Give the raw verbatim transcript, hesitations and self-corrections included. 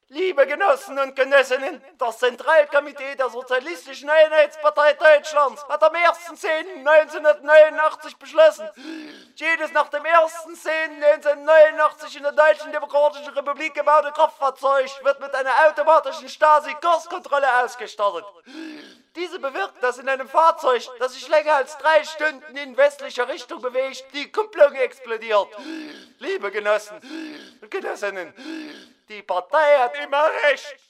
Liebe Genossen und Genossinnen, das Zentralkomitee der Sozialistischen Einheitspartei Deutschlands hat am ersten zehnten neunzehnhundertneunundachtzig beschlossen, jedes nach dem ersten zehnten neunzehnhundertneunundachtzig in der Deutschen Demokratischen Republik gebaute Kraftfahrzeug wird mit einer automatischen Stasi-Kurskontrolle ausgestattet. Diese bewirkt, dass in einem Fahrzeug, das sich länger als drei Stunden in westlicher Richtung bewegt, die Kupplung explodiert. Liebe Genossen und Genossinnen, die Partei hat immer recht.